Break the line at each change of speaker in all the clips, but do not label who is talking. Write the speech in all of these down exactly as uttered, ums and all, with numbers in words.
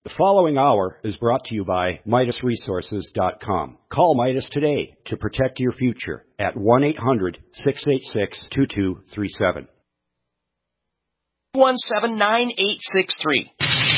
The following hour is brought to you by Midas Resources dot com. Call Midas today to protect your future at one eight hundred, six eight six, two two three seven.
one seven nine eight six three.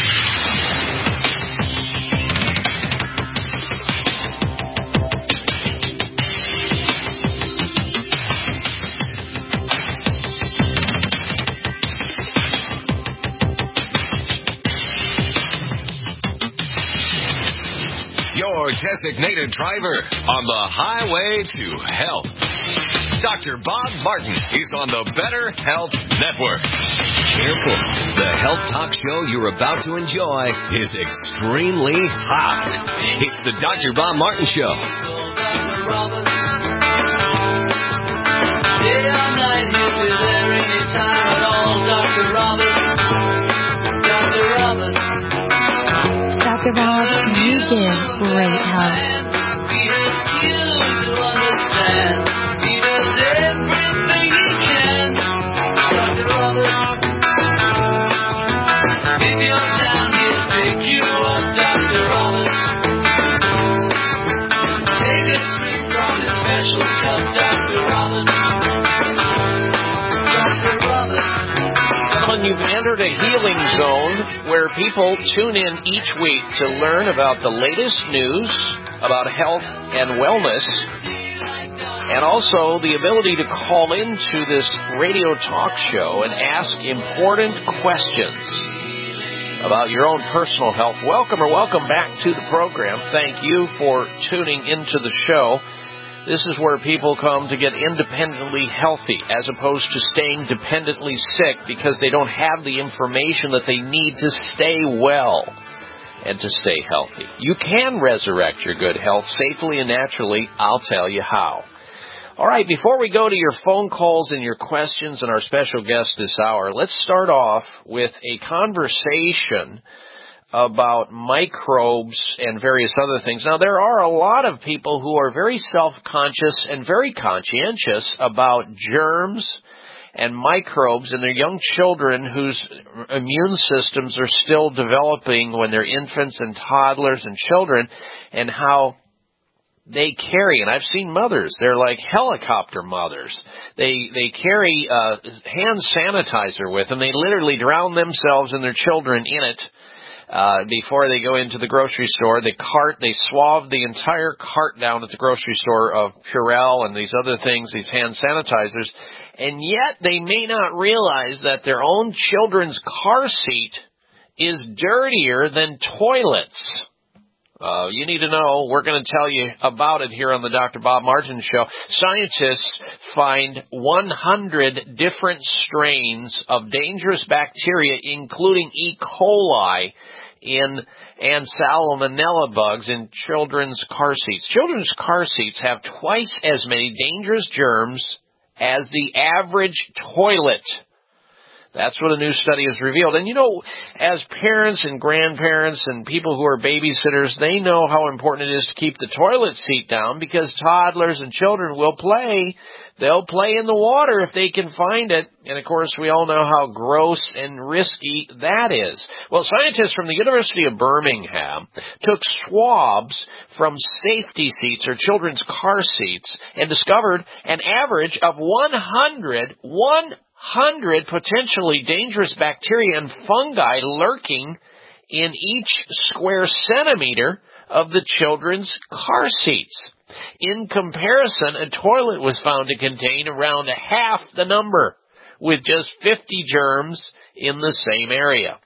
Your designated driver on the highway to health. Doctor Bob Martin is on the Better Health Network. Careful. The health talk show you're about to enjoy is extremely hot. It's the Doctor Bob Martin Show. Day or night, he'll be there anytime at all. Doctor Roberts. Doctor Roberts.
Doctor Bob, you give great help.
He helps you to understand. He does everything he can. Doctor Roberts. If you're down, he'll pick you up. Doctor Roberts. Take a drink from his special cup. Doctor Roberts. Doctor Roberts.
You've entered a healing zone where people tune in each week to learn about the latest news about health and wellness, and also the ability to call into this radio talk show and ask important questions about your own personal health. Welcome or welcome back to the program. Thank you for tuning into the show. This is where people come to get independently healthy as opposed to staying dependently sick because they don't have the information that they need to stay well and to stay healthy. You can resurrect your good health safely and naturally. I'll tell you how. All right, before we go to your phone calls and your questions and our special guest this hour, let's start off with a conversation about microbes and various other things. Now, there are a lot of people who are very self-conscious and very conscientious about germs and microbes in their young children whose immune systems are still developing when they're infants and toddlers and children, and how they carry, and I've seen mothers, they're like helicopter mothers. They they carry uh, hand sanitizer with them. They literally drown themselves and their children in it. Uh, before they go into the grocery store, the cart, they swab the entire cart down at the grocery store of Purell and these other things, these hand sanitizers, and yet they may not realize that their own children's car seat is dirtier than toilets. Uh, you need to know, we're going to tell you about it here on the Doctor Bob Martin Show. Scientists find one hundred different strains of dangerous bacteria, including E. coli, in and salmonella bugs in children's car seats. Children's car seats have twice as many dangerous germs as the average toilet. That's what a new study has revealed. And, you know, as parents and grandparents and people who are babysitters, they know how important it is to keep the toilet seat down because toddlers and children will play. They'll play in the water if they can find it. And, of course, we all know how gross and risky that is. Well, scientists from the University of Birmingham took swabs from safety seats or children's car seats and discovered an average of one hundred, one hundred potentially dangerous bacteria and fungi lurking in each square centimeter of the children's car seats. In comparison, a toilet was found to contain around half the number, with just fifty germs in the same area.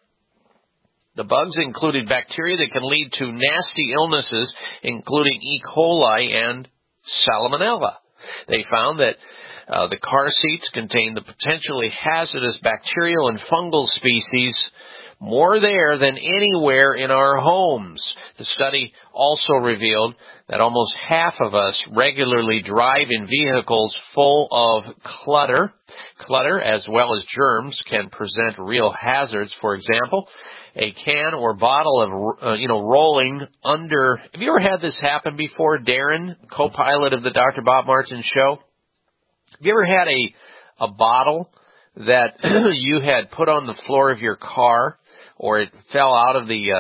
The bugs included bacteria that can lead to nasty illnesses, including E. coli and salmonella. They found that Uh, the car seats contain the potentially hazardous bacterial and fungal species more there than anywhere in our homes. The study also revealed that almost half of us regularly drive in vehicles full of clutter. Clutter, as well as germs, can present real hazards. For example, a can or bottle of, uh, you know, rolling under. Have you ever had this happen before, Darren, co-pilot of the Doctor Bob Martin Show? Have you ever had a a bottle that you had put on the floor of your car, or it fell out of the uh,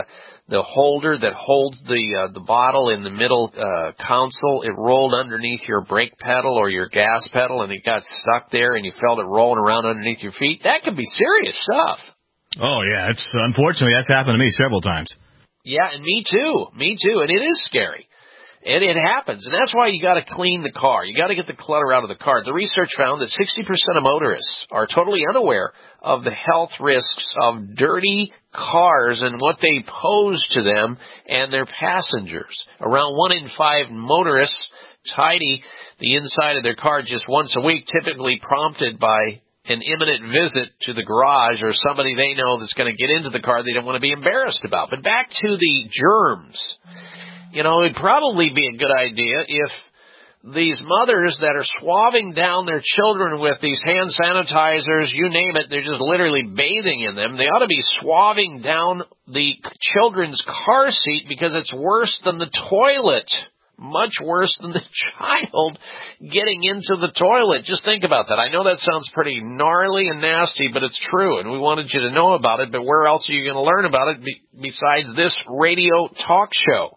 the holder that holds the uh, the bottle in the middle uh, console, it rolled underneath your brake pedal or your gas pedal, and it got stuck there, and you felt it rolling around underneath your feet. That could be serious stuff.
Oh, yeah. It's unfortunately, that's happened to me several times.
Yeah, and me too. Me too. And it is scary. And it happens. And that's why you got to clean the car. You got to get the clutter out of the car. The research found that sixty percent of motorists are totally unaware of the health risks of dirty cars and what they pose to them and their passengers. Around one in five motorists tidy the inside of their car just once a week, typically prompted by an imminent visit to the garage or somebody they know that's going to get into the car they don't want to be embarrassed about. But back to the germs. You know, it'd probably be a good idea if these mothers that are swabbing down their children with these hand sanitizers, you name it, they're just literally bathing in them. They ought to be swabbing down the children's car seat because it's worse than the toilet. Much worse than the child getting into the toilet. Just think about that. I know that sounds pretty gnarly and nasty, but it's true, and we wanted you to know about it. But where else are you going to learn about it besides this radio talk show?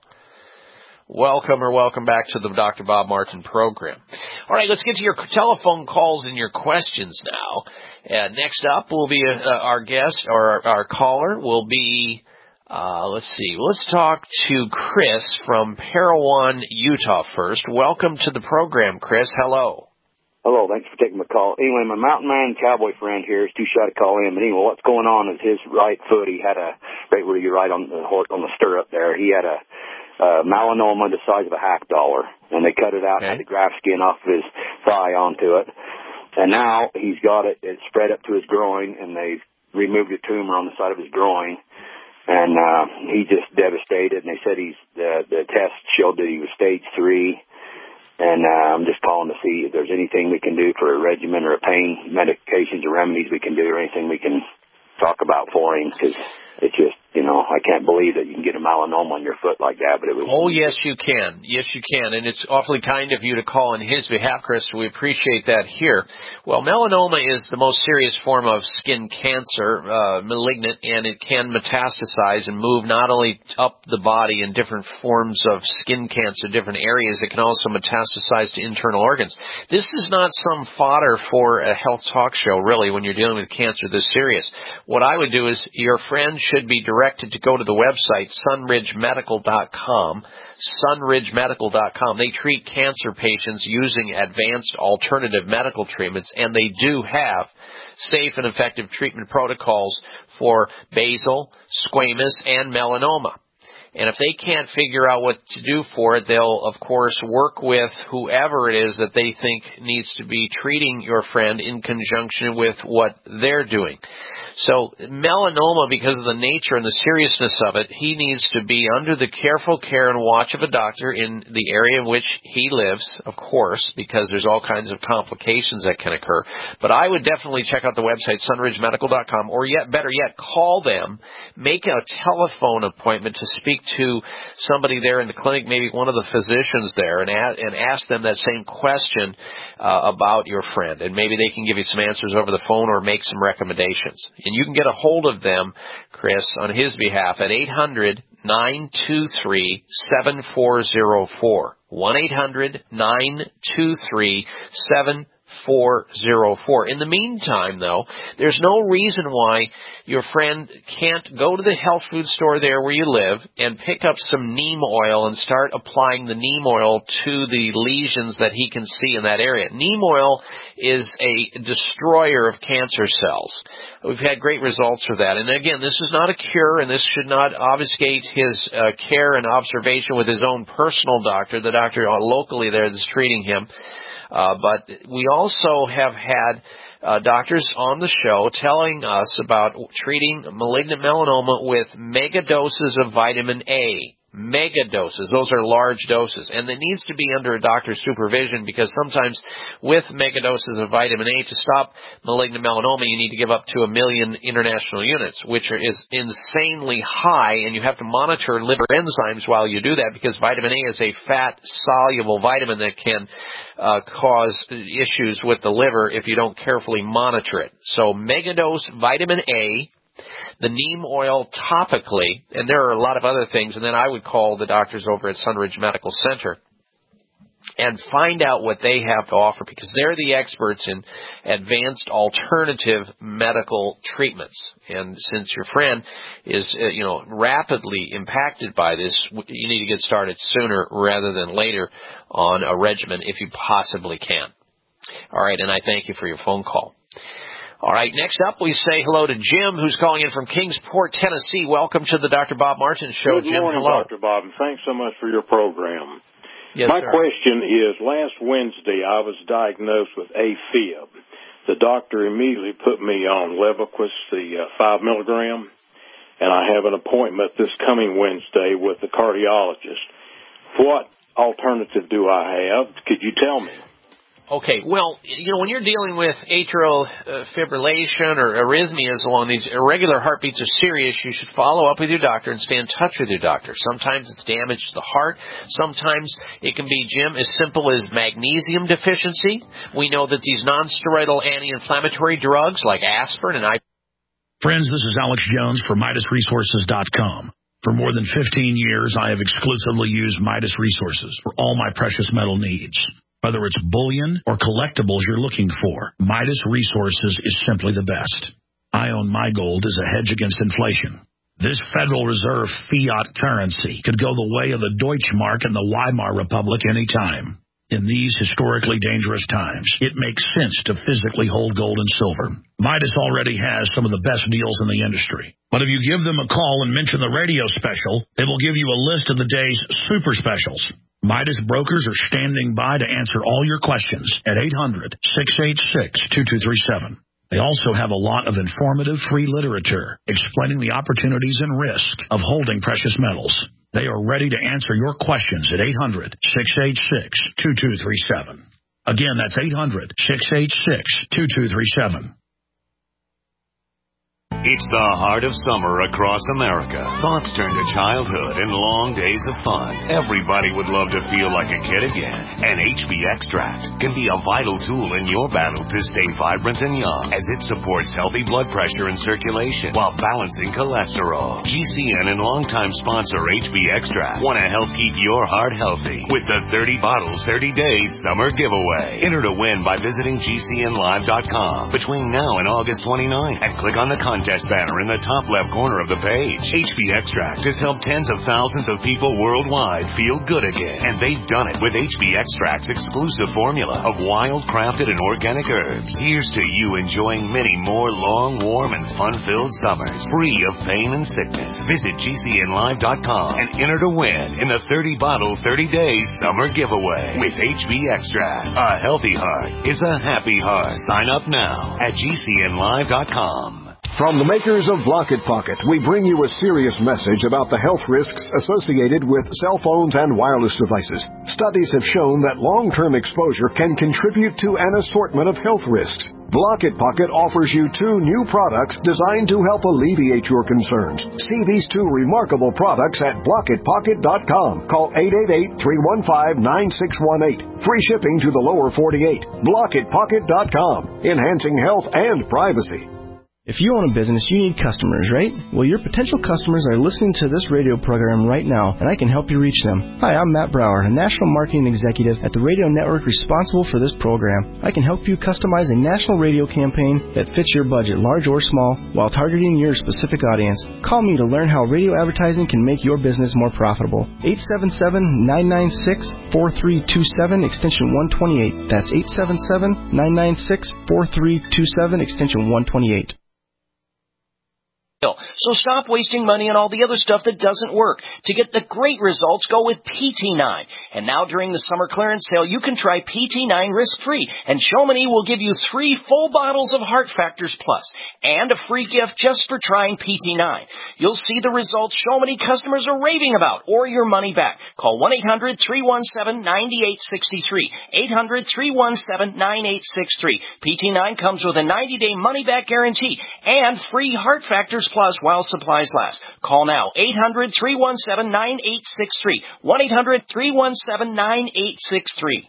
Welcome or welcome back to the Doctor Bob Martin program. All right, let's get to your telephone calls and your questions now. Uh, next up will be uh, our guest, or our, our caller will be, uh, let's see, let's talk to Chris from Parowan, Utah first. Welcome to the program, Chris. Hello.
Hello, thanks for taking my call. Anyway, my mountain man cowboy friend here is too shy to call in, but anyway, what's going on is his right foot, he had a, right where you're right on the, on the stirrup there, he had a, Uh, melanoma the size of a half dollar, and they cut it out, okay. Had the graft skin off of his thigh onto it, and now he's got it, it's spread up to his groin, and they've removed a tumor on the side of his groin, and uh, he's just devastated, and they said he's, uh, the test showed that he was stage three, and uh, I'm just calling to see if there's anything we can do for a regimen or a pain, medications or remedies we can do, or anything we can talk about for him, because it's just, you know, I can't believe that you can get a melanoma on your foot like that, but it was...
Oh, yes, you can. Yes, you can. And it's awfully kind of you to call on his behalf, Chris. We appreciate that here. Well, melanoma is the most serious form of skin cancer, uh, malignant, and it can metastasize and move not only up the body in different forms of skin cancer, different areas, it can also metastasize to internal organs. This is not some fodder for a health talk show, really, when you're dealing with cancer this serious. What I would do is your friend should be directed to go to the website sunridge medical dot com, sunridge medical dot com. They treat cancer patients using advanced alternative medical treatments, and they do have safe and effective treatment protocols for basal, squamous, and melanoma. And if they can't figure out what to do for it, they'll, of course, work with whoever it is that they think needs to be treating your friend in conjunction with what they're doing. So melanoma, because of the nature and the seriousness of it, he needs to be under the careful care and watch of a doctor in the area in which he lives, of course, because there's all kinds of complications that can occur. But I would definitely check out the website, sunridge medical dot com, or yet, better yet, call them, make a telephone appointment to speak to somebody there in the clinic, maybe one of the physicians there, and, a- and ask them that same question uh, about your friend. And maybe they can give you some answers over the phone or make some recommendations. And you can get a hold of them, Chris, on his behalf at eight hundred, nine two three, seven four zero four. one eight hundred, nine two three, seven four zero four. In the meantime, though, there's no reason why your friend can't go to the health food store there where you live and pick up some neem oil and start applying the neem oil to the lesions that he can see in that area. Neem oil is a destroyer of cancer cells. We've had great results for that. And again, this is not a cure, and this should not obfuscate his uh, care and observation with his own personal doctor, the doctor locally there that's treating him. Uh, but we also have had uh, doctors on the show telling us about treating malignant melanoma with mega doses of vitamin A. Mega doses. Those are large doses. And it needs to be under a doctor's supervision, because sometimes with mega doses of vitamin A, to stop malignant melanoma, you need to give up to a million international units, which are, is insanely high, and you have to monitor liver enzymes while you do that, because vitamin A is a fat-soluble vitamin that can uh, cause issues with the liver if you don't carefully monitor it. So mega dose vitamin A, the neem oil topically, and there are a lot of other things, and then I would call the doctors over at Sunridge Medical Center and find out what they have to offer, because they're the experts in advanced alternative medical treatments. And since your friend is, uh, you know, rapidly impacted by this, you need to get started sooner rather than later on a regimen if you possibly can. All right, and I thank you for your phone call. All right, next up we say hello to Jim, who's calling in from Kingsport, Tennessee. Welcome to the Doctor Bob Martin Show.
Good
Jim,
morning,
hello.
Doctor Bob, and thanks so much for your program.
Yes,
My
sir.
question is, last Wednesday I was diagnosed with AFib. The doctor immediately put me on Levaquist, the uh, five milligram, and I have an appointment this coming Wednesday with the cardiologist. What alternative do I have? Could you tell me?
Okay, well, you know, when you're dealing with atrial uh, fibrillation or arrhythmias along these irregular heartbeats are serious, you should follow up with your doctor and stay in touch with your doctor. Sometimes it's damage to the heart. Sometimes it can be, Jim, as simple as magnesium deficiency. We know that these non-steroidal anti-inflammatory drugs like aspirin and I.
Friends, this is Alex Jones for Midas Resources dot com. For more than fifteen years, I have exclusively used Midas Resources for all my precious metal needs. Whether it's bullion or collectibles you're looking for, Midas Resources is simply the best. I own my gold as a hedge against inflation. This Federal Reserve fiat currency could go the way of the Deutschmark and the Weimar Republic any time. In these historically dangerous times, it makes sense to physically hold gold and silver. Midas already has some of the best deals in the industry. But if you give them a call and mention the radio special, they will give you a list of the day's super specials. Midas brokers are standing by to answer all your questions at eight hundred, six eight six, two two three seven. They also have a lot of informative free literature explaining the opportunities and risk of holding precious metals. They are ready to answer your questions at eight hundred, six eight six, two two three seven. Again, that's eight hundred, six eight six, two two three seven.
It's the heart of summer across America. Thoughts turn to childhood and long days of fun. Everybody would love to feel like a kid again. And H B Extract can be a vital tool in your battle to stay vibrant and young, as it supports healthy blood pressure and circulation while balancing cholesterol. G C N and longtime sponsor H B Extract want to help keep your heart healthy with the thirty bottles, thirty days summer giveaway. Enter to win by visiting G C N live dot com between now and August twenty-ninth and click on the contest banner in the top left corner of the page. H B Extract has helped tens of thousands of people worldwide feel good again, and they've done it with H B Extract's exclusive formula of wild, crafted, and organic herbs. Here's to you enjoying many more long, warm, and fun-filled summers, free of pain and sickness. Visit G C N live dot com and enter to win in the thirty bottle, thirty days summer giveaway with H B Extract. A healthy heart is a happy heart. Sign up now at G C N live dot com.
From the makers of Block It Pocket, we bring you a serious message about the health risks associated with cell phones and wireless devices. Studies have shown that long-term exposure can contribute to an assortment of health risks. Block It Pocket offers you two new products designed to help alleviate your concerns. See these two remarkable products at block it pocket dot com. Call eight eight eight, three one five, nine six one eight. Free shipping to the lower forty-eight. block it pocket dot com. Enhancing health and privacy.
If you own a business, you need customers, right? Well, your potential customers are listening to this radio program right now, and I can help you reach them. Hi, I'm Matt Brower, a national marketing executive at the radio network responsible for this program. I can help you customize a national radio campaign that fits your budget, large or small, while targeting your specific audience. Call me to learn how radio advertising can make your business more profitable. eight seven seven, nine nine six, four three two seven, extension one twenty-eight. That's eight seven seven, nine nine six, four three two seven, extension one twenty-eight.
So stop wasting money on all the other stuff that doesn't work. To get the great results, go with P T nine. And now during the summer clearance sale, you can try P T nine risk-free. And Chamonix will give you three full bottles of Heart Factors Plus and a free gift just for trying P T nine. You'll see the results Chamonix customers are raving about, or your money back. Call one eight hundred, three one seven, nine eight six three. eight hundred, three one seven, nine eight six three. P T nine comes with a ninety-day money-back guarantee and free Heart Factors Plus while supplies last. Call now, eight hundred, three one seven, nine eight six three. one eight hundred, three one seven, nine eight six three.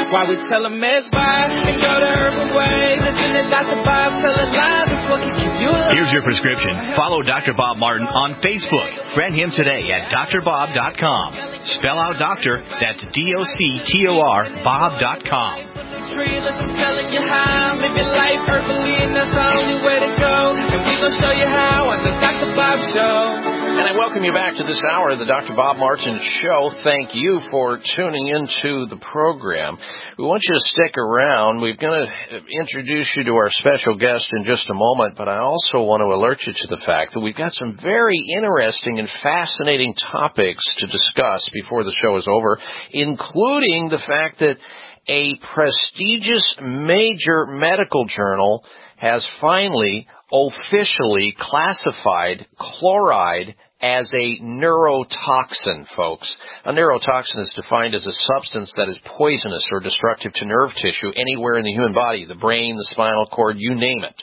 Why we tell them it's bye and go the herbal way. Listen to Doctor Bob tell a lie. That's what can keep you alive.
Here's your prescription. Follow Doctor Bob Martin on Facebook. Friend him today at D R bob dot com. Spell out doctor, that's D O C T O R, bob dot com.
I'm telling you how. Live your life herbally, and that's the only way to go. And we gonna show you how on the Doctor Bob Show.
And I welcome you back to this hour of the Doctor Bob Martin Show. Thank you for tuning into the program. We want you to stick around. We're going to introduce you to our special guest in just a moment, but I also want to alert you to the fact that we've got some very interesting and fascinating topics to discuss before the show is over, including the fact that a prestigious major medical journal has finally officially classified chloride as a neurotoxin, folks. A neurotoxin is defined as a substance that is poisonous or destructive to nerve tissue anywhere in the human body, the brain, the spinal cord, you name it.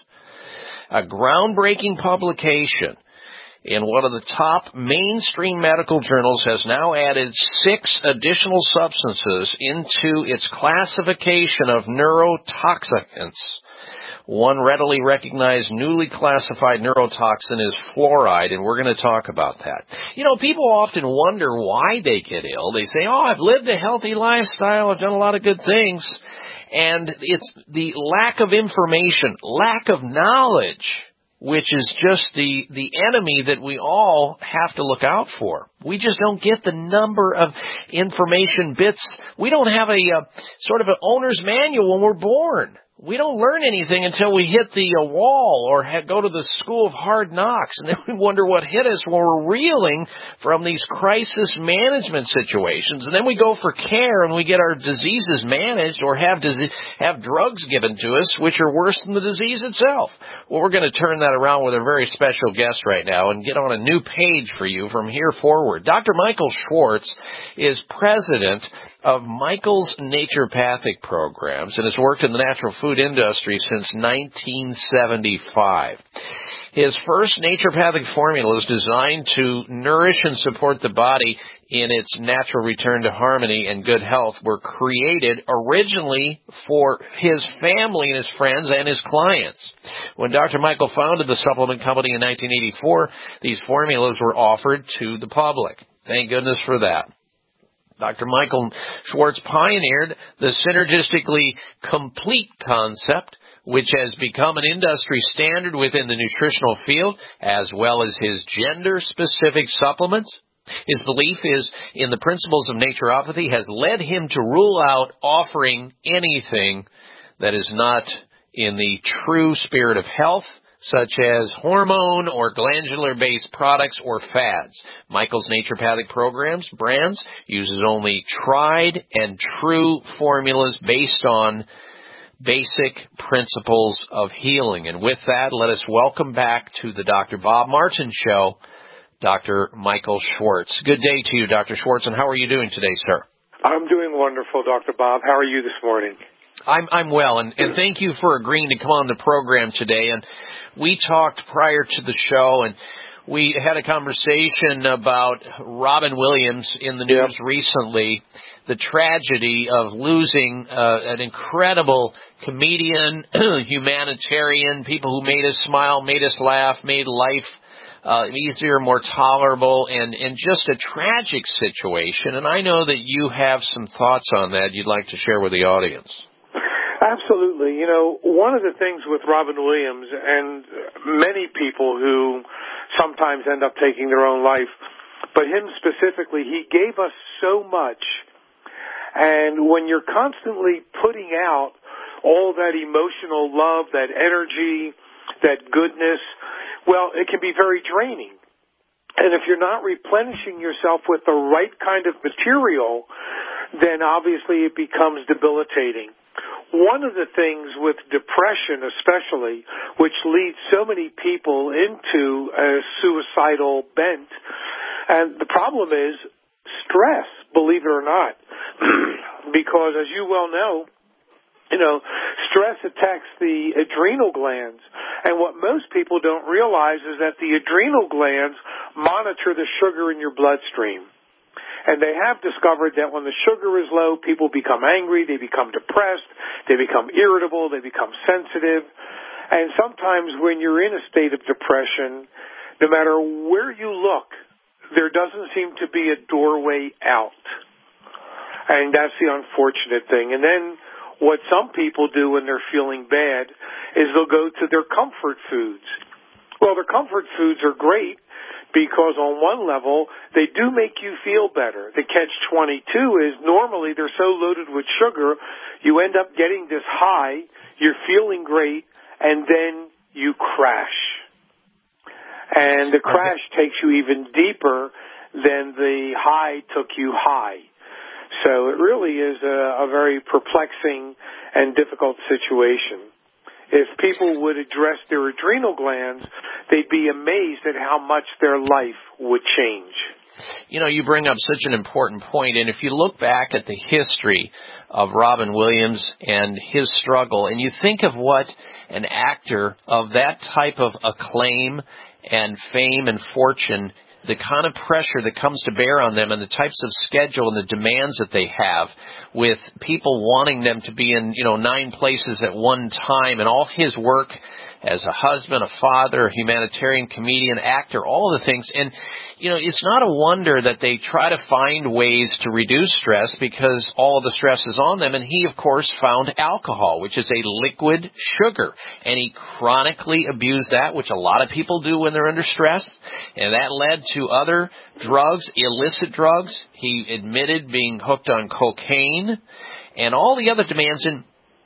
A groundbreaking publication in one of the top mainstream medical journals has now added six additional substances into its classification of neurotoxicants. One readily recognized newly classified neurotoxin is fluoride, and we're going to talk about that. You know, people often wonder why they get ill. They say, oh, I've lived a healthy lifestyle, I've done a lot of good things. And it's the lack of information, lack of knowledge, which is just the, the enemy that we all have to look out for. We just don't get the number of information bits. We don't have a uh, sort of an owner's manual when we're born. We don't learn anything until we hit the uh, wall or ha- go to the school of hard knocks, and then we wonder what hit us when we're reeling from these crisis management situations. And then we go for care and we get our diseases managed or have disease, have drugs given to us, which are worse than the disease itself. Well, we're going to turn that around with a very special guest right now and get on a new page for you from here forward. Doctor Michael Schwartz is president of Michael's Naturopathic Programs and has worked in the natural food industry since nineteen seventy-five. His first naturopathic formula is designed to nourish and support the body in its natural return to harmony and good health were created originally for his family and his friends and his clients. When Doctor Michael founded the supplement company in nineteen eighty-four, these formulas were offered to the public. Thank goodness for that. Doctor Michael Schwartz pioneered the synergistically complete concept, which has become an industry standard within the nutritional field, as well as his gender-specific supplements. His belief is in the principles of naturopathy has led him to rule out offering anything that is not in the true spirit of health, such as hormone or glandular-based products or fads. Michael's Naturopathic Programs brands uses only tried and true formulas based on basic principles of healing. And with that, let us welcome back to the Doctor Bob Martin Show, Doctor Michael Schwartz. Good day to you, Doctor Schwartz, and how are you doing today, sir?
I'm doing wonderful, Doctor Bob. How are you this morning?
I'm I'm well, and, and thank you for agreeing to come on the program today. And we talked prior to the show, and we had a conversation about Robin Williams in the news yep. recently, the tragedy of losing uh, an incredible comedian, humanitarian, people who made us smile, made us laugh, made life uh, easier, more tolerable, and, and just a tragic situation. And I know that you have some thoughts on that you'd like to share with the audience.
Absolutely. You know, one of the things with Robin Williams and many people who sometimes end up taking their own life, but him specifically, he gave us so much. And when you're constantly putting out all that emotional love, that energy, that goodness, well, it can be very draining. And if you're not replenishing yourself with the right kind of material, then obviously it becomes debilitating. One of the things with depression especially, which leads so many people into a suicidal bent, and the problem is stress, believe it or not, because as you well know, you know, stress attacks the adrenal glands, and what most people don't realize is that the adrenal glands monitor the sugar in your bloodstream. And they have discovered that when the sugar is low, people become angry, they become depressed, they become irritable, they become sensitive. And sometimes when you're in a state of depression, no matter where you look, there doesn't seem to be a doorway out. And that's the unfortunate thing. And then what some people do when they're feeling bad is they'll go to their comfort foods. Well, their comfort foods are great because on one level, they do make you feel better. The catch twenty-two is normally they're so loaded with sugar, you end up getting this high, you're feeling great, and then you crash. And the crash okay. takes you even deeper than the high took you high. So it really is a, a very perplexing and difficult situation. If people would address their adrenal glands, they'd be amazed at how much their life would change.
You know, you bring up such an important point, and if you look back at the history of Robin Williams and his struggle, and you think of what an actor of that type of acclaim and fame and fortune, the kind of pressure that comes to bear on them and the types of schedule and the demands that they have with people wanting them to be in, you know, nine places at one time, and all his work as a husband, a father, a humanitarian, comedian, actor, all the things. And, you know, it's not a wonder that they try to find ways to reduce stress because all of the stress is on them. And he, of course, found alcohol, which is a liquid sugar. And he chronically abused that, which a lot of people do when they're under stress. And that led to other drugs, illicit drugs. He admitted being hooked on cocaine and all the other demands. And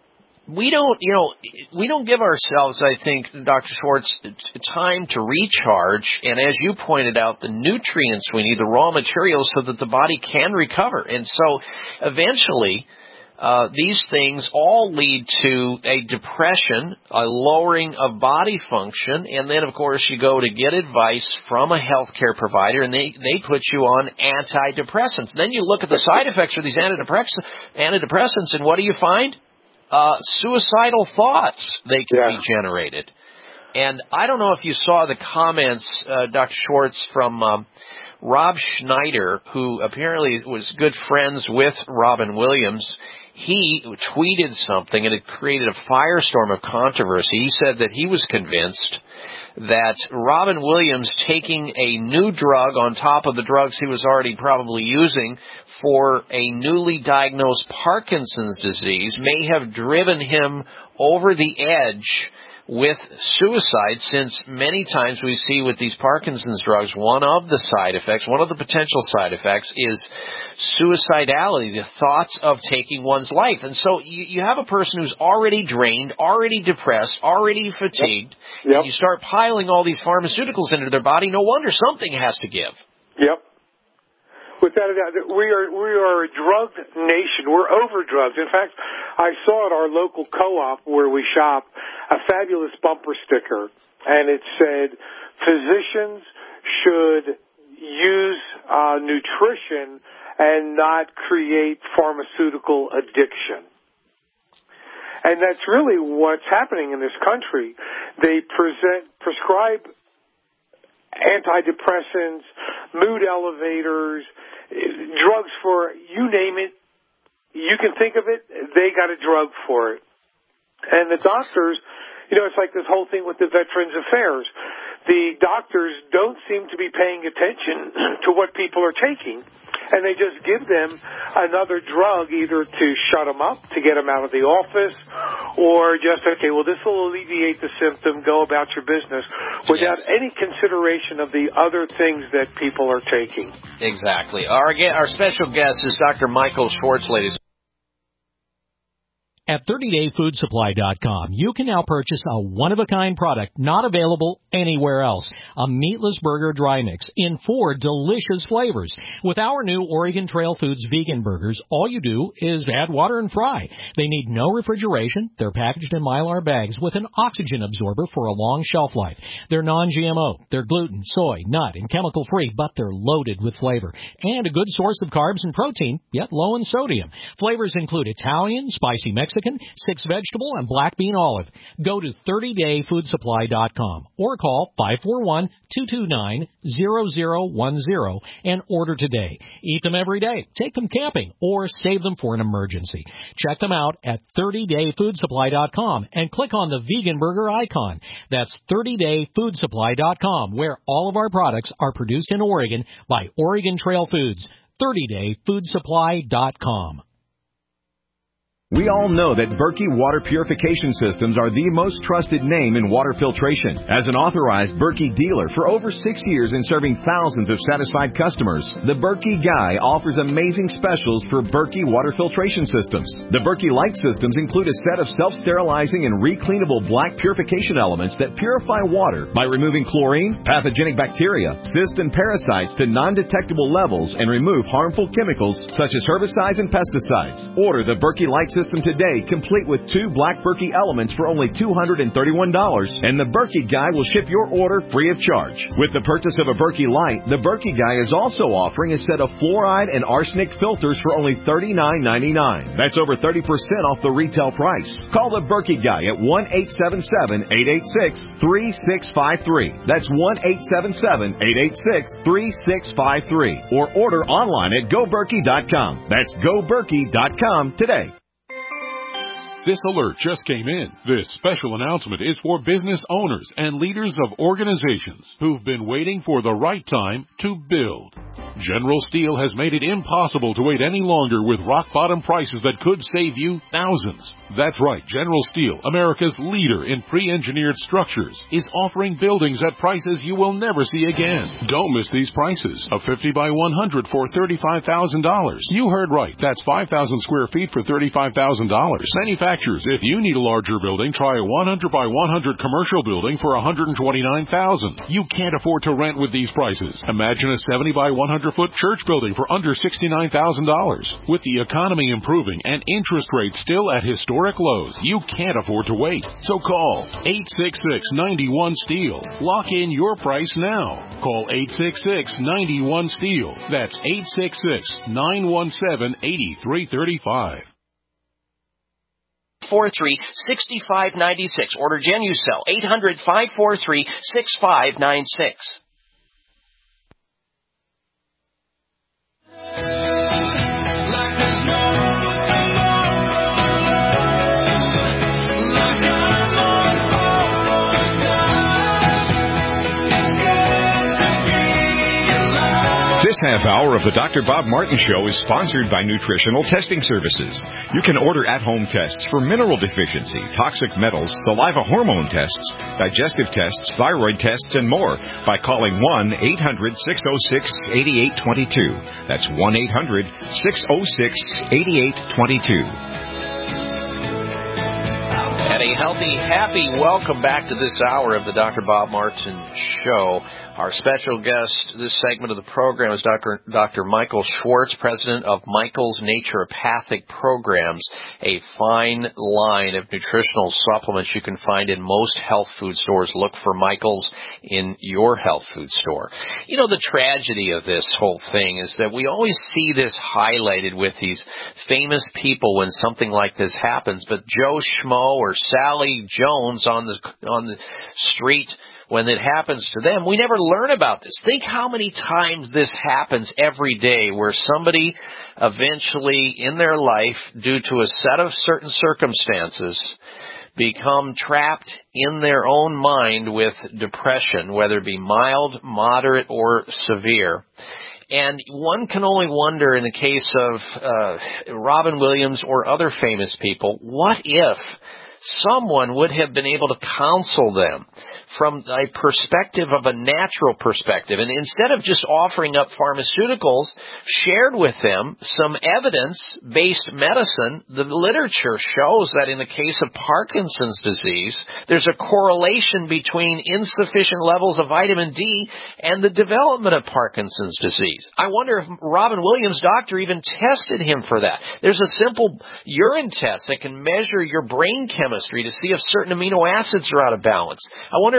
we don't, you know, we don't give ourselves, I think, Doctor Schwartz, time to recharge. And as you pointed out, the nutrients we need, the raw materials so that the body can recover. And so eventually, uh, these things all lead to a depression, a lowering of body function. And then, of course, you go to get advice from a healthcare provider, and they, they put you on antidepressants. Then you look at the side effects of these antidepress- antidepressants, and what do you find? Uh, suicidal thoughts they can yeah. be generated. And I don't know if you saw the comments, uh, Doctor Schwartz, from um, Rob Schneider, who apparently was good friends with Robin Williams. He tweeted something, and it created a firestorm of controversy. He said that he was convinced that Robin Williams taking a new drug on top of the drugs he was already probably using for a newly diagnosed Parkinson's disease may have driven him over the edge with suicide, since many times we see with these Parkinson's drugs, one of the side effects, one of the potential side effects is suicidality, the thoughts of taking one's life. And so you, you have a person who's already drained, already depressed, already fatigued, yep. Yep. and you start piling all these pharmaceuticals into their body, no wonder something has to give.
Yep. Without a doubt, we are we are a drugged nation. We're over-drugged. In fact, I saw at our local co-op where we shop a fabulous bumper sticker, and it said, physicians should use uh, nutrition and not create pharmaceutical addiction. And that's really what's happening in this country. They present prescribe antidepressants, mood elevators, drugs for, you name it, you can think of it, they got a drug for it. And the doctors, you know, it's like this whole thing with the Veterans Affairs. The doctors don't seem to be paying attention to what people are taking, and they just give them another drug either to shut them up, to get them out of the office, or just, okay, well, this will alleviate the symptom, go about your business, without yes. any consideration of the other things that people are taking.
Exactly. Our, our special guest is Doctor Michael Schwartz, ladies.
At thirty day food supply dot com, you can now purchase a one-of-a-kind product not available anywhere else. A meatless burger dry mix in four delicious flavors. With our new Oregon Trail Foods vegan burgers, all you do is add water and fry. They need no refrigeration. They're packaged in Mylar bags with an oxygen absorber for a long shelf life. They're non G M O. They're gluten, soy, nut, and chemical-free, but they're loaded with flavor. And a good source of carbs and protein, yet low in sodium. Flavors include Italian, spicy Mexican, Mexican, six vegetable, and black bean olive. Go to thirty day food supply dot com or call five four one, two two nine, zero zero one zero and order today. Eat them every day, take them camping, or save them for an emergency. Check them out at thirty day food supply dot com and click on the vegan burger icon. That's thirty day food supply dot com, where all of our products are produced in Oregon by Oregon Trail Foods. thirty day food supply dot com.
We all know that Berkey Water Purification Systems are the most trusted name in water filtration. As an authorized Berkey dealer for over six years and serving thousands of satisfied customers, the Berkey Guy offers amazing specials for Berkey Water Filtration Systems. The Berkey Light Systems include a set of self-sterilizing and recleanable black purification elements that purify water by removing chlorine, pathogenic bacteria, cysts, and parasites to non-detectable levels and remove harmful chemicals such as herbicides and pesticides. Order the Berkey Light System today, complete with two black Berkey elements for only two hundred thirty-one dollars, and the Berkey Guy will ship your order free of charge. With the purchase of a Berkey Light, the Berkey Guy is also offering a set of fluoride and arsenic filters for only thirty-nine ninety-nine. That's over thirty percent off the retail price. Call the Berkey Guy at one eight seven seven, eight eight six, three six five three. That's one eight seven seven, eight eight six, three six five three. Or order online at go berkey dot com. That's go berkey dot com today.
This alert just came in. This special announcement is for business owners and leaders of organizations who've been waiting for the right time to build. General Steel has made it impossible to wait any longer with rock-bottom prices that could save you thousands. That's right, General Steel, America's leader in pre-engineered structures, is offering buildings at prices you will never see again. Don't miss these prices. A fifty by one hundred for thirty-five thousand dollars. You heard right. That's five thousand square feet for thirty-five thousand dollars. Manufacturers, if you need a larger building, try a one hundred by one hundred commercial building for one hundred twenty-nine thousand dollars. You can't afford to rent with these prices. Imagine a seventy by one hundred foot church building for under sixty-nine thousand dollars. With the economy improving and interest rates still at historic lows, you can't afford to wait. So call eight six six, nine one, STEEL. Lock in your price now. Call eight six six, nine one, STEEL. That's eight six six, nine one seven, eight three three five.
four three, six five nine six. Order Genucel, eight hundred, five four three, six five nine six.
This half hour of the Doctor Bob Martin Show is sponsored by Nutritional Testing Services. You can order at-home tests for mineral deficiency, toxic metals, saliva hormone tests, digestive tests, thyroid tests, and more by calling one eight hundred, six oh six, eight eight two two. That's one eight hundred, six oh six, eight eight two two.
And a healthy, happy welcome back to this hour of the Doctor Bob Martin Show. Our special guest this segment of the program is Doctor Doctor Michael Schwartz, president of Michael's Naturopathic Programs, a fine line of nutritional supplements you can find in most health food stores. Look for Michael's in your health food store. You know, the tragedy of this whole thing is that we always see this highlighted with these famous people when something like this happens, but Joe Schmo or Sally Jones on the on the street, when it happens to them, we never learn about this. Think how many times this happens every day where somebody eventually in their life, due to a set of certain circumstances, become trapped in their own mind with depression, whether it be mild, moderate, or severe. And one can only wonder in the case of uh, Robin Williams or other famous people, what if someone would have been able to counsel them from a perspective of a natural perspective, and instead of just offering up pharmaceuticals, shared with them some evidence-based medicine. The literature shows that in the case of Parkinson's disease, there's a correlation between insufficient levels of vitamin D and the development of Parkinson's disease. I wonder if Robin Williams' doctor even tested him for that. There's a simple urine test that can measure your brain chemistry to see if certain amino acids are out of balance. I wonder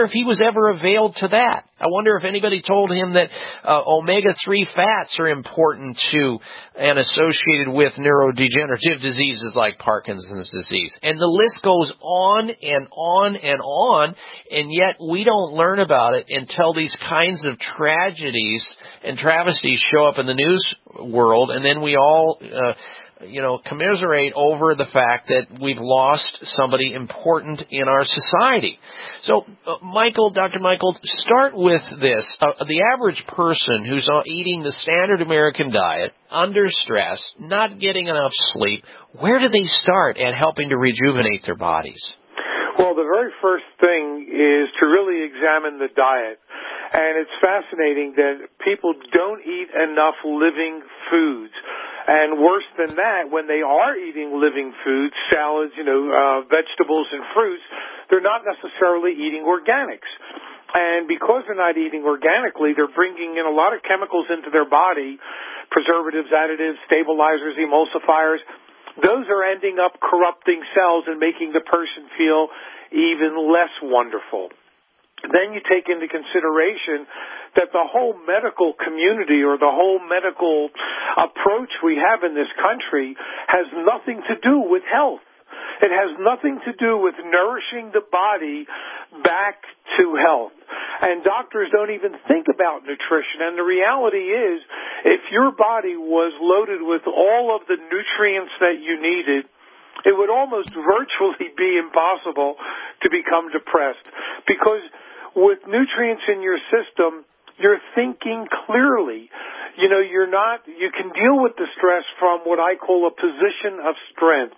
wonder if he was ever availed to that. I wonder if anybody told him that uh, omega three fats are important to and associated with neurodegenerative diseases like Parkinson's disease. And the list goes on and on and on, and yet we don't learn about it until these kinds of tragedies and travesties show up in the news world, and then we all uh, you know, commiserate over the fact that we've lost somebody important in our society. So, uh, Michael, Doctor Michael, start with this. Uh, the average person who's uh, eating the standard American diet, under stress, not getting enough sleep, where do they start at helping to rejuvenate their bodies?
Well, the very first thing is to really examine the diet. And it's fascinating that people don't eat enough living foods. And worse than that, when they are eating living foods, salads, you know, uh, vegetables and fruits, they're not necessarily eating organics. And because they're not eating organically, they're bringing in a lot of chemicals into their body, preservatives, additives, stabilizers, emulsifiers. Those are ending up corrupting cells and making the person feel even less wonderful. Then you take into consideration that the whole medical community or the whole medical approach we have in this country has nothing to do with health. It has nothing to do with nourishing the body back to health. And doctors don't even think about nutrition. And the reality is, if your body was loaded with all of the nutrients that you needed, it would almost virtually be impossible to become depressed. Because with nutrients in your system, you're thinking clearly. You know, you're not, you can deal with the stress from what I call a position of strength.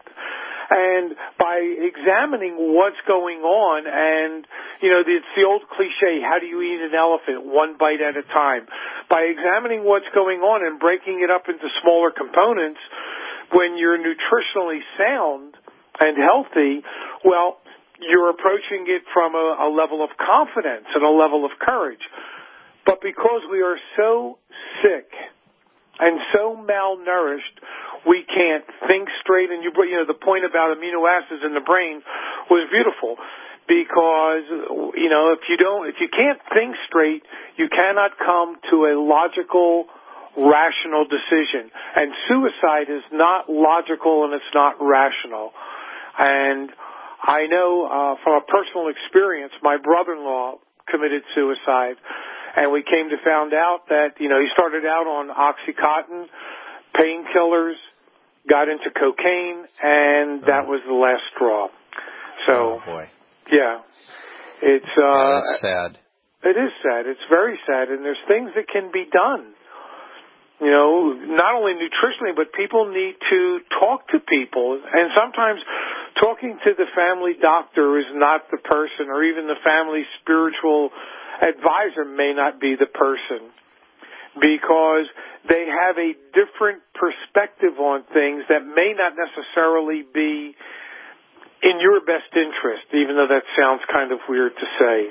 And by examining what's going on, and, you know, it's the old cliche, how do you eat an elephant? One bite at a time. By examining what's going on and breaking it up into smaller components, when you're nutritionally sound and healthy, well, you're approaching it from a, a level of confidence and a level of courage. But because we are so sick and so malnourished, we can't think straight. And you, you know, the point about amino acids in the brain was beautiful, because, you know, if you don't, if you can't think straight, you cannot come to a logical, rational decision. And suicide is not logical and it's not rational. And I know uh, from a personal experience, my brother-in-law committed suicide, and we came to find out that, you know, he started out on OxyContin, painkillers, got into cocaine, and that was the last straw. So,
oh boy.
yeah, it's uh,
yeah, that's sad.
It is sad. It's very sad, and there's things that can be done. You know, not only nutritionally, but people need to talk to people. And sometimes talking to the family doctor is not the person, or even the family spiritual advisor may not be the person, because they have a different perspective on things that may not necessarily be in your best interest, even though that sounds kind of weird to say.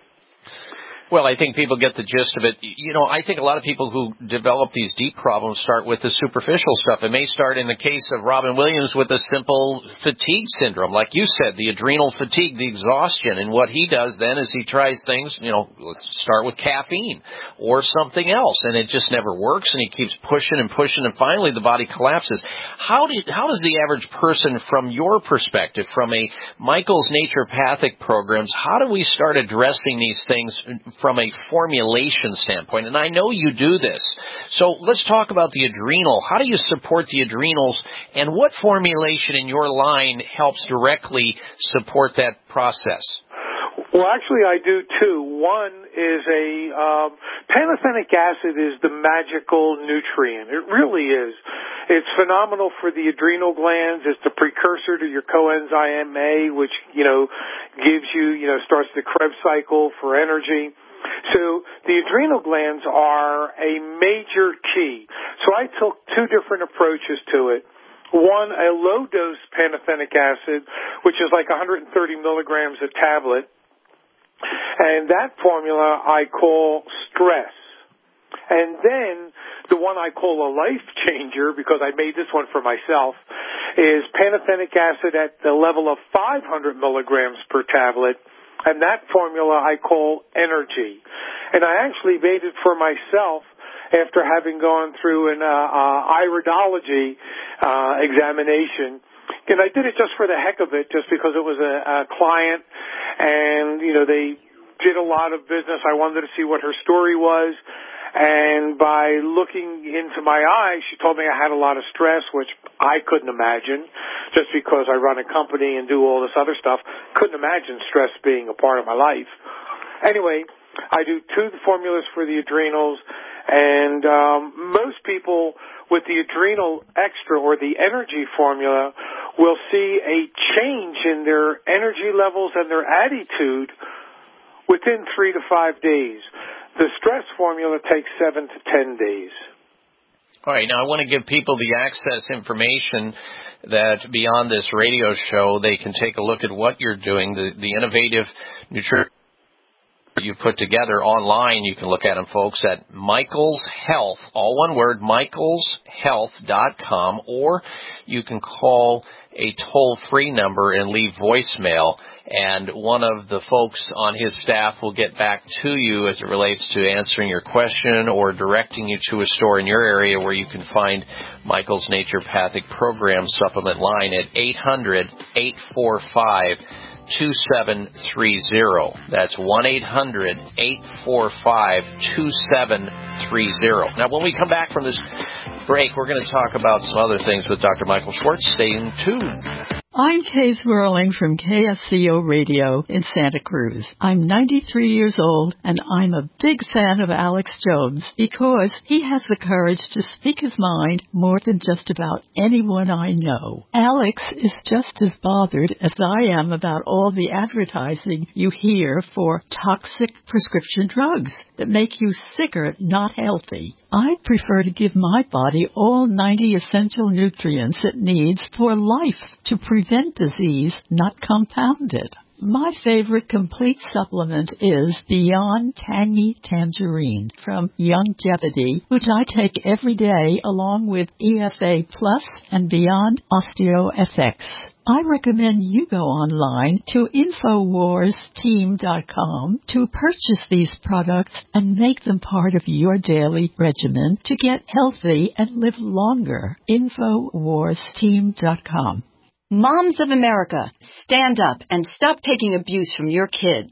Well, I think people get the gist of it. You know, I think a lot of people who develop these deep problems start with the superficial stuff. It may start in the case of Robin Williams with a simple fatigue syndrome. Like you said, the adrenal fatigue, the exhaustion. And what he does then is he tries things, you know, let's start with caffeine or something else. And it just never works. And he keeps pushing and pushing. And finally, the body collapses. How, do, how does the average person, from your perspective, from a Michael's Naturopathic programs, how do we start addressing these things from a formulation standpoint? And I know you do this. So let's talk about the adrenal. How do you support the adrenals, and what formulation in your line helps directly support that process?
Well, actually, I do too. One is a um, pantothenic acid is the magical nutrient. It really is. It's phenomenal for the adrenal glands. It's the precursor to your coenzyme A, which, you know, gives you, you know, starts the Krebs cycle for energy. So the adrenal glands are a major key. So I took two different approaches to it. One, a low-dose pantothenic acid, which is like one hundred thirty milligrams a tablet. And that formula I call stress. And then the one I call a life changer, because I made this one for myself, is pantothenic acid at the level of five hundred milligrams per tablet. And that formula I call energy. And I actually made it for myself after having gone through an uh, uh, iridology uh, examination. And I did it just for the heck of it, just because it was a, a client, and, you know, they did a lot of business. I wanted to see what her story was. And by looking into my eyes, she told me I had a lot of stress, which I couldn't imagine, just because I run a company and do all this other stuff. Couldn't imagine stress being a part of my life. Anyway, I do two formulas for the adrenals, and um, most people with the adrenal extra or the energy formula will see a change in their energy levels and their attitude within three to five days. The stress formula takes seven to ten days.
All right, now I want to give people the access information that beyond this radio show, they can take a look at what you're doing, the, the innovative nutrition you've put together online. You can look at them, folks, at Michaels Health, all one word, michaels health dot com, or you can call a toll-free number and leave voicemail, and one of the folks on his staff will get back to you as it relates to answering your question or directing you to a store in your area where you can find Michael's Naturopathic Program supplement line at eight hundred, eight four five, two seven three zero. That's one eight hundred, eight four five, two seven three zero. Now, when we come back from this break, we're going to talk about some other things with Doctor Michael Schwartz. Stay tuned.
I'm Kay Swirling from K S C O Radio in Santa Cruz. I'm ninety-three years old, and I'm a big fan of Alex Jones because he has the courage to speak his mind more than just about anyone I know. Alex is just as bothered as I am about all the advertising you hear for toxic prescription drugs that make you sicker, not healthy. I prefer to give my body all ninety essential nutrients it needs for life to prevent disease, not compound it. My favorite complete supplement is Beyond Tangy Tangerine from Youngevity, which I take every day along with E F A Plus and Beyond OsteoFX. I recommend you go online to Infowars Team dot com to purchase these products and make them part of your daily regimen to get healthy and live longer. Infowars Team dot com.
Moms of America, stand up and stop taking abuse from your kids.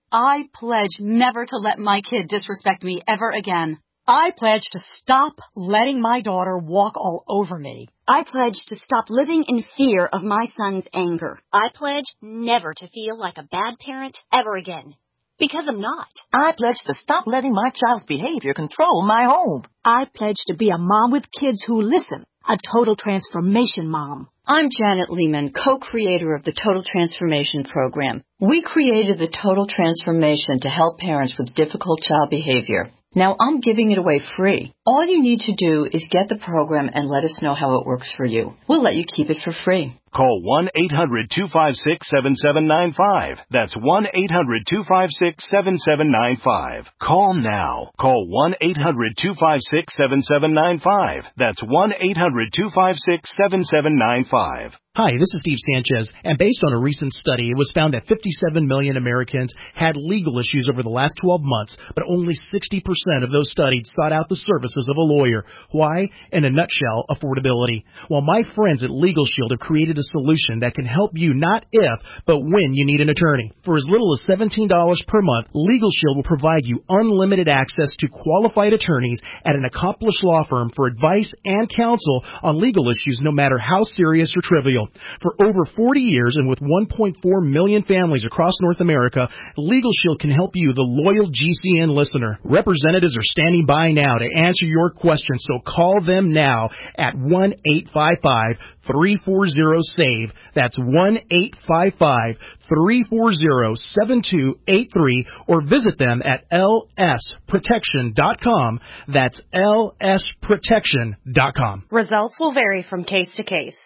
I pledge never to let my kid disrespect me ever again. I pledge to stop letting my daughter walk all over me.
I pledge to stop living in fear of my son's anger. I pledge never to feel like a bad parent ever again. Because I'm not.
I pledge to stop letting my child's behavior control my home.
I pledge to be a mom with kids who listen. A total transformation mom.
I'm Janet Lehman, co-creator of the Total Transformation Program. We created the Total Transformation to help parents with difficult child behavior. Now I'm giving it away free. All you need to do is get the program and let us know how it works for you. We'll let you keep it for free.
Call one eight hundred, two five six, seven seven nine five. That's one eight hundred, two five six, seven seven nine five. Call now. Call one eight hundred, two five six, seven seven nine five. That's one eight hundred, two five six, seven seven nine five.
Hi, this is Steve Sanchez, and based on a recent study, it was found that fifty-seven million Americans had legal issues over the last twelve months, but only sixty percent of those studied sought out the services of a lawyer. Why? In a nutshell, affordability. Well, my friends at Legal Shield have created a solution that can help you not if, but when you need an attorney. For as little as seventeen dollars per month, Legal Shield will provide you unlimited access to qualified attorneys at an accomplished law firm for advice and counsel on legal issues, no matter how serious or trivial. For over forty years and with one point four million families across North America, Legal Shield can help you, the loyal G C N listener. Representatives are standing by now to answer your questions, so call them now at one eight five five, three four zero, S A V E. That's one eight five five, three four zero, seven two eight three, or visit them at L S protection dot com. That's L S protection dot com.
Results will vary from case to case.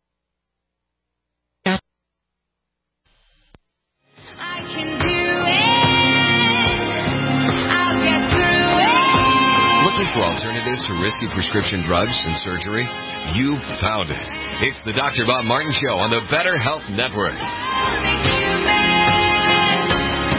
Looking for alternatives to risky prescription drugs and surgery? You found it. It's the Doctor Bob Martin Show on the Better Health Network.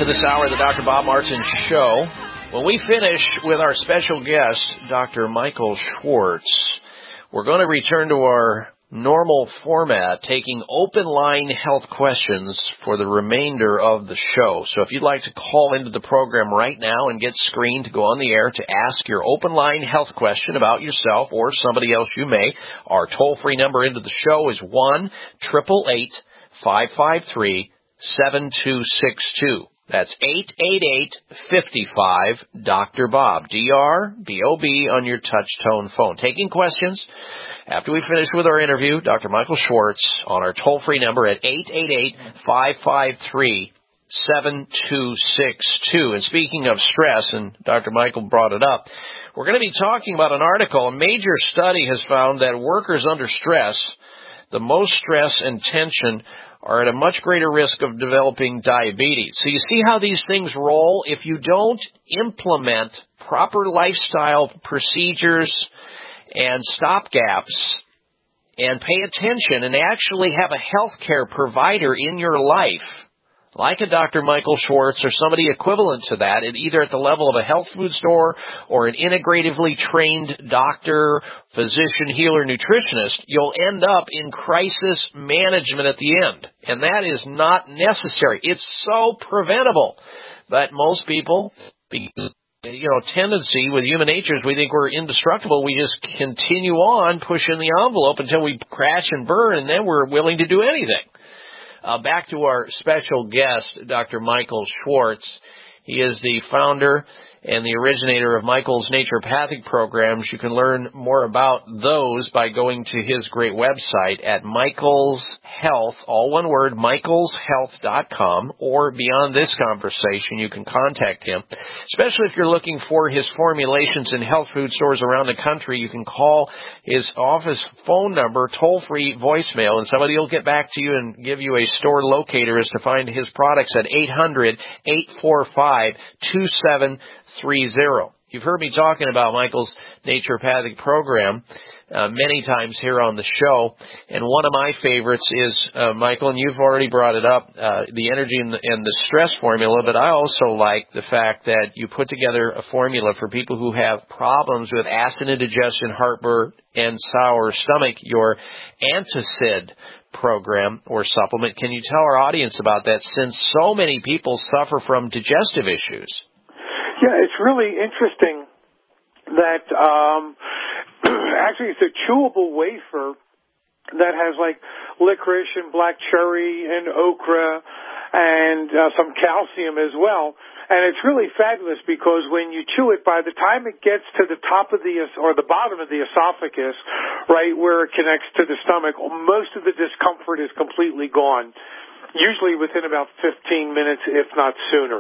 this hour of the Doctor Bob Martin Show. When we finish with our special guest, Doctor Michael Schwartz, we're going to return to our normal format, taking open line health questions for the remainder of the show. So if you'd like to call into the program right now and get screened to go on the air to ask your open line health question about yourself or somebody else you may, our toll-free number into the show is one eight eight eight, five five three, seven two six two. That's eight eight eight, five five, Doctor Bob, D R B O B on your touch-tone phone. Taking questions after we finish with our interview, Doctor Michael Schwartz, on our toll-free number at eight eight eight, five five three, seven two six two. And speaking of stress, and Doctor Michael brought it up, we're going to be talking about an article. A major study has found that workers under stress, the most stress and tension, are at a much greater risk of developing diabetes. So you see how these things roll? If you don't implement proper lifestyle procedures and stopgaps and pay attention and actually have a healthcare provider in your life, like a Doctor Michael Schwartz or somebody equivalent to that, at either at the level of a health food store or an integratively trained doctor, physician, healer, nutritionist, you'll end up in crisis management at the end. And that is not necessary. It's so preventable. But most people, because, you know, tendency with human nature is we think we're indestructible. We just continue on pushing the envelope until we crash and burn, and then we're willing to do anything. Uh, back to our special guest, Doctor Michael Schwartz. He is the founder and the originator of Michael's naturopathic programs. You can learn more about those by going to his great website at Michael's Health, all one word, michaels health dot com, or beyond this conversation, you can contact him. Especially if you're looking for his formulations in health food stores around the country, you can call his office phone number, toll-free voicemail, and somebody will get back to you and give you a store locator as to find his products at eight hundred, eight four five, two seven three zero. You've heard me talking about Michael's naturopathic program uh, many times here on the show, and one of my favorites is, uh, Michael, and you've already brought it up, uh, the energy and the, and the stress formula, but I also like the fact that you put together a formula for people who have problems with acid indigestion, heartburn, and sour stomach, your Antacid program or supplement. Can you tell our audience about that, since so many people suffer from digestive issues?
Yeah, it's really interesting that um, actually it's a chewable wafer that has like licorice and black cherry and okra and uh, some calcium as well. And it's really fabulous because when you chew it, by the time it gets to the top of the, or the bottom of the esophagus, right where it connects to the stomach, most of the discomfort is completely gone, usually within about fifteen minutes, if not sooner.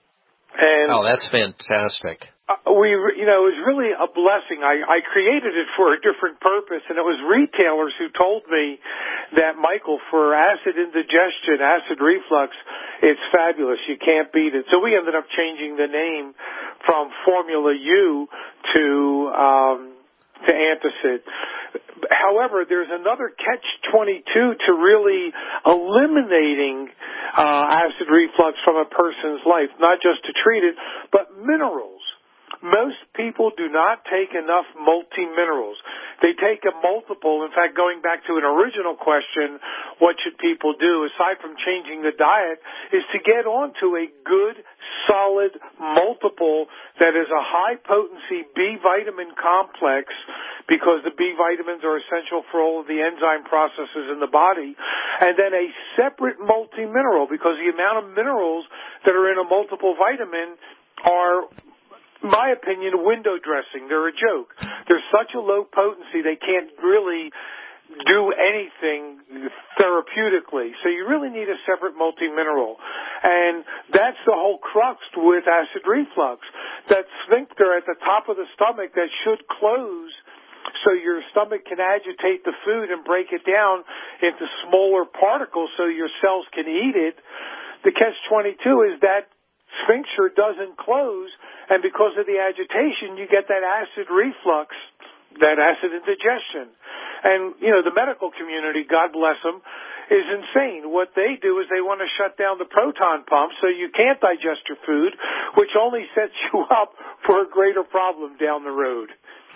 And
oh, that's fantastic.
Uh, we, you know, it was really a blessing. I, I created it for a different purpose, and it was retailers who told me that, Michael, for acid indigestion, acid reflux, it's fabulous. You can't beat it. So we ended up changing the name from Formula U to um, to Antacid. However, there's another catch twenty-two to really eliminating uh, acid reflux from a person's life, not just to treat it, but minerals. Most people do not take enough multi-minerals. They take a multiple. In fact, going back to an original question, what should people do, aside from changing the diet, is to get onto a good, solid multiple that is a high-potency B vitamin complex, because the B vitamins are essential for all of the enzyme processes in the body, and then a separate multi-mineral, because the amount of minerals that are in a multiple vitamin are, my opinion, window dressing. They're a joke. They're such a low potency they can't really do anything therapeutically. So you really need a separate multi-mineral. And that's the whole crux with acid reflux. That sphincter at the top of the stomach that should close so your stomach can agitate the food and break it down into smaller particles so your cells can eat it. The catch twenty-two is that sphincter doesn't close, and because of the agitation, you get that acid reflux that acid indigestion. And, you know, the medical community, God bless them, is insane. What they do is they want to shut down the proton pump so you can't digest your food, which only sets you up for a greater problem down the road.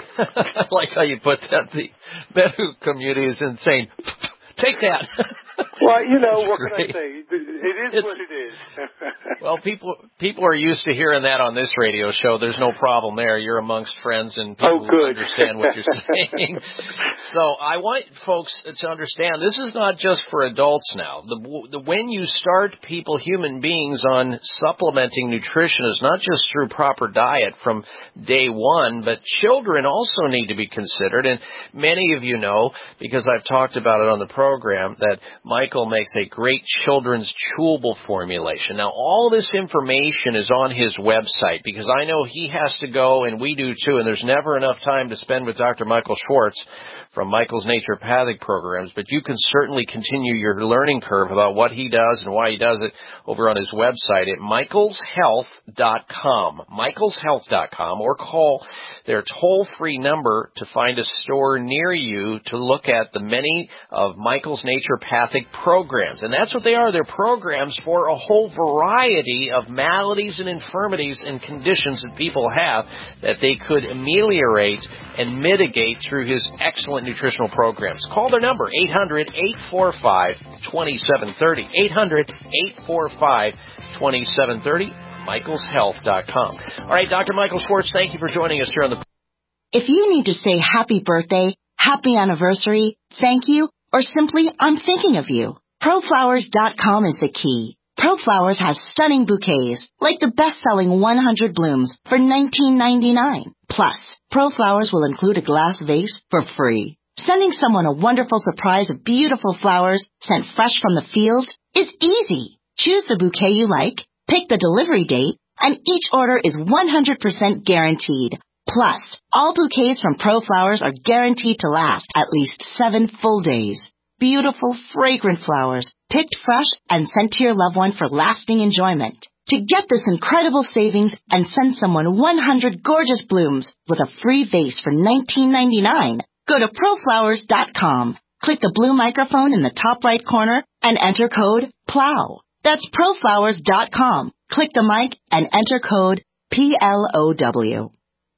I like how you put that. The medical community is insane. Take that.
Well, you know,
That's
what
great.
can I say? It is
It's,
what it is.
Well, people people are used to hearing that on this radio show. There's no problem there. You're amongst friends and people
oh,
who understand what you're saying. So I want folks to understand this is not just for adults now. The, the when you start people, human beings, on supplementing nutrition is not just through proper diet from day one, but children also need to be considered. And many of you know, because I've talked about it on the program, that Michael makes a great children's chewable formulation. Now, all this information is on his website because I know he has to go, and we do too, and there's never enough time to spend with Doctor Michael Schwartz from Michael's Naturopathic programs, but you can certainly continue your learning curve about what he does and why he does it over on his website at michaels health dot com, michaels health dot com, or call their toll-free number to find a store near you to look at the many of Michael's Naturopathic programs. And that's what they are. They're programs for a whole variety of maladies and infirmities and conditions that people have that they could ameliorate and mitigate through his excellent nutritional programs. Call their number, eight hundred, eight four five, two seven three zero, eight hundred, eight four five, two seven three zero, michaels health dot com. All right, Doctor Michael Schwartz, thank you for joining us here on the...
If you need to say happy birthday, happy anniversary, thank you, or simply I'm thinking of you, pro flowers dot com is the key. ProFlowers has stunning bouquets, like the best-selling one hundred blooms for nineteen ninety-nine. Plus, ProFlowers will include a glass vase for free. Sending someone a wonderful surprise of beautiful flowers sent fresh from the field is easy. Choose the bouquet you like, pick the delivery date, and each order is one hundred percent guaranteed. Plus, all bouquets from ProFlowers are guaranteed to last at least seven full days. Beautiful, fragrant flowers, picked fresh and sent to your loved one for lasting enjoyment. To get this incredible savings and send someone one hundred gorgeous blooms with a free vase for nineteen ninety-nine, go to pro flowers dot com. Click the blue microphone in the top right corner and enter code PLOW. That's pro flowers dot com. Click the mic and enter code P L O W.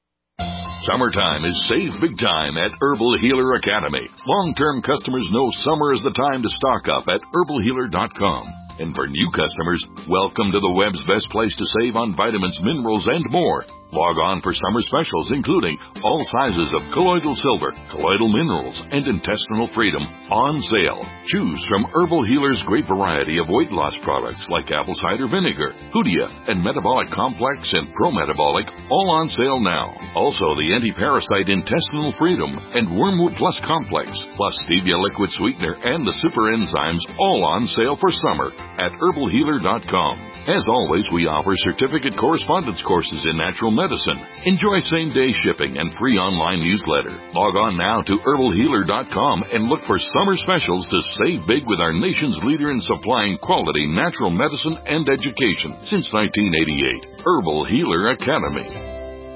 Summertime is save big time at Herbal Healer Academy. Long-term customers know summer is the time to stock up at herbal healer dot com. And for new customers, welcome to the web's best place to save on vitamins, minerals, and more. Log on for summer specials, including all sizes of colloidal silver, colloidal minerals, and intestinal freedom on sale. Choose from Herbal Healer's great variety of weight loss products like apple cider vinegar, Hoodia, and Metabolic Complex and Pro-Metabolic, all on sale now. Also, the anti-parasite intestinal freedom and Wormwood Plus Complex, plus stevia liquid sweetener and the super enzymes, all on sale for summer at herbal healer dot com. As always, we offer certificate correspondence courses in natural medicine. Enjoy same-day shipping and free online newsletter. Log on now to herbal healer dot com and look for summer specials to save big with our nation's leader in supplying quality natural medicine and education since nineteen eighty-eight. Herbal Healer Academy.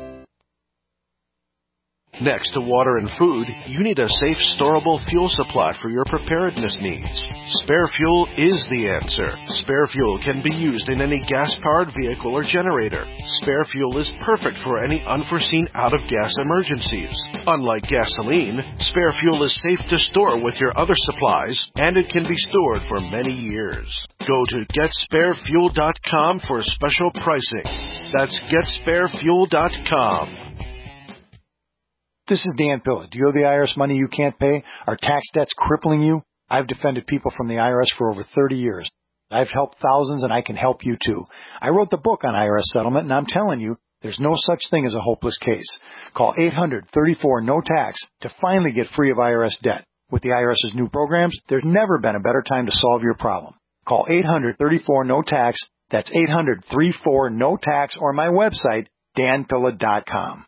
Next to water and food, you need a safe, storable fuel supply for your preparedness needs. Spare Fuel is the answer. Spare Fuel can be used in any gas-powered vehicle or generator. Spare Fuel is perfect for any unforeseen out-of-gas emergencies. Unlike gasoline, Spare Fuel is safe to store with your other supplies, and it can be stored for many years. Go to get spare fuel dot com for special pricing. That's get spare fuel dot com.
This is Dan Pilla. Do you owe the I R S money you can't pay? Are tax debts crippling you? I've defended people from the I R S for over thirty years. I've helped thousands, and I can help you too. I wrote the book on I R S settlement, and I'm telling you, there's no such thing as a hopeless case. Call eight hundred, thirty-four, no tax to finally get free of I R S debt. With the IRS's new programs, there's never been a better time to solve your problem. Call eight hundred, thirty-four, no tax. That's eight hundred, thirty-four, no tax, or my website, dan pilla dot com.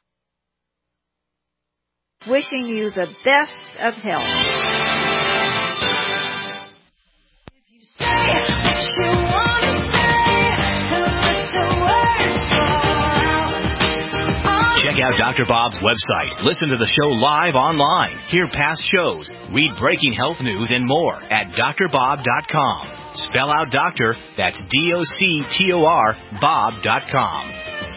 Wishing you the best of health.
Check Check out Doctor Bob's website. Listen to the show live online. Hear past shows. Read breaking health news and more at D R bob dot com. Spell out doctor, that's D O C T O R, Bob dot com.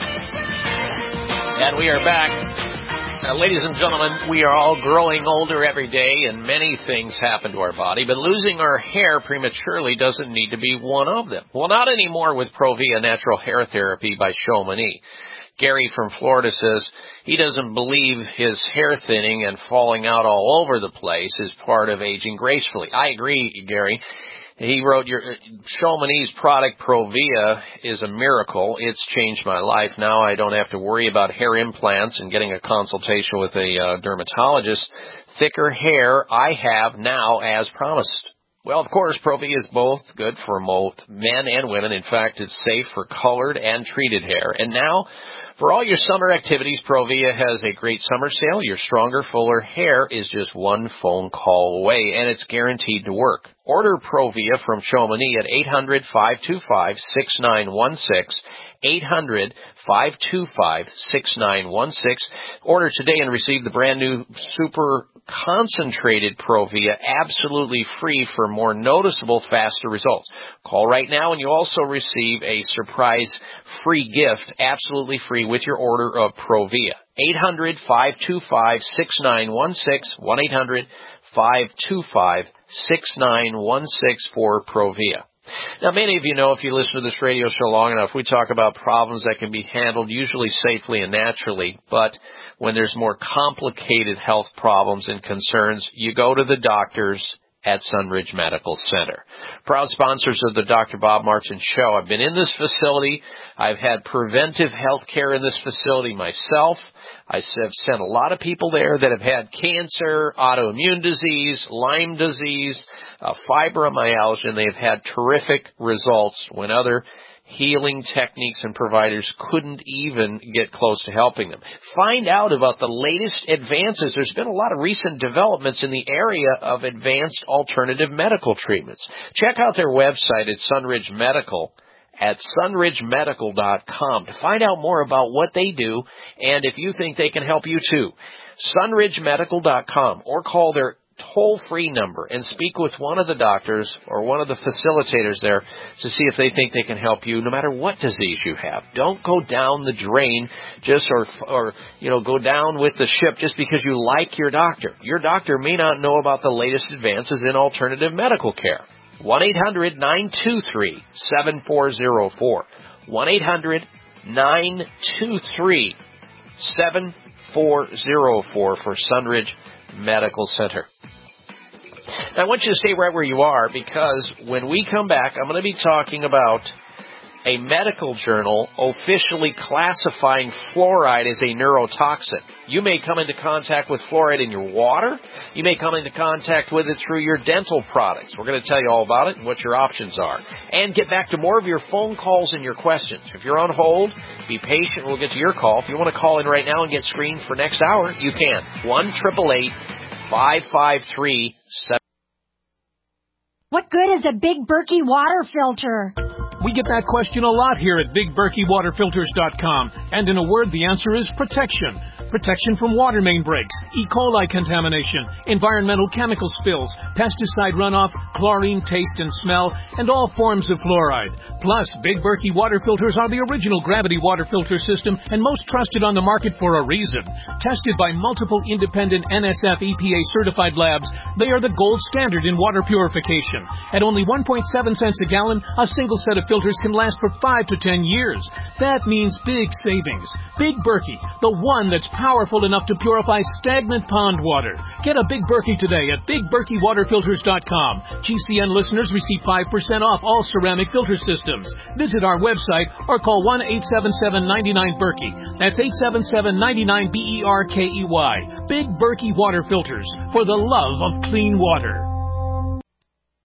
And we are back. Now, ladies and gentlemen, we are all growing older every day, and many things happen to our body, but losing our hair prematurely doesn't need to be one of them. Well, not anymore with Provia Natural Hair Therapy by Chamonix. Gary from Florida says he doesn't believe his hair thinning and falling out all over the place is part of aging gracefully. I agree, Gary. He wrote, your Chamonix's product Provia is a miracle. It's changed my life. Now I don't have to worry about hair implants and getting a consultation with a uh, dermatologist. Thicker hair I have now as promised. Well, of course, Provia is both good for both men and women. In fact, it's safe for colored and treated hair. And now, for all your summer activities, Provia has a great summer sale. Your stronger, fuller hair is just one phone call away, and it's guaranteed to work. Order Provia from Chamonix at eight hundred, five two five, six nine one six, eight hundred, five two five, six nine one six. Order today and receive the brand new super concentrated Provia absolutely free for more noticeable, faster results. Call right now and you also receive a surprise free gift absolutely free with your order of Provia. eight hundred, five two five, six nine one six, one eight hundred, five two five, six nine one six for Provia. Now, many of you know, if you listen to this radio show long enough, we talk about problems that can be handled usually safely and naturally, but when there's more complicated health problems and concerns, you go to the doctors at Sunridge Medical Center. Proud sponsors of the Doctor Bob Martin Show. I've been in this facility. I've had preventive health care in this facility myself. I have sent a lot of people there that have had cancer, autoimmune disease, Lyme disease, uh, fibromyalgia, and they've had terrific results when other healing techniques and providers couldn't even get close to helping them. Find out about the latest advances. There's been a lot of recent developments in the area of advanced alternative medical treatments. Check out their website at Sunridge Medical at sunridge medical dot com to find out more about what they do and if you think they can help you too. sunridge medical dot com, or call their toll-free number and speak with one of the doctors or one of the facilitators there to see if they think they can help you no matter what disease you have. Don't go down the drain just or, or you know, go down with the ship just because you like your doctor. Your doctor may not know about the latest advances in alternative medical care. one eight hundred, nine two three, seven four zero four. one eight hundred, nine two three, seven four zero four for Sunridge Medical Center. Now, I want you to stay right where you are because when we come back, I'm going to be talking about a medical journal officially classifying fluoride as a neurotoxin. You may come into contact with fluoride in your water. You may come into contact with it through your dental products. We're going to tell you all about it and what your options are. And get back to more of your phone calls and your questions. If you're on hold, be patient. We'll get to your call. If you want to call in right now and get screened for next hour, you can. one eight eight eight, five five three, seven.
What good is a Big Berkey water filter?
We get that question a lot here at big berkey water filters dot com. And in a word, the answer is protection. Protection from water main breaks, E. coli contamination, environmental chemical spills, pesticide runoff, chlorine taste and smell, and all forms of fluoride. Plus, Big Berkey water filters are the original gravity water filter system and most trusted on the market for a reason. Tested by multiple independent N S F E P A certified labs, they are the gold standard in water purification. At only one point seven cents a gallon, a single set of filters can last for five to ten years. That means big savings. Big Berkey, the one that's powerful enough to purify stagnant pond water. Get a Big Berkey today at big berkey water filters dot com. G C N listeners receive five percent off all ceramic filter systems. Visit our website or call one eight seven seven, nine nine, Berkey. That's eight seven seven, nine nine, B E R K E Y. Big Berkey Water Filters, for the love of clean water.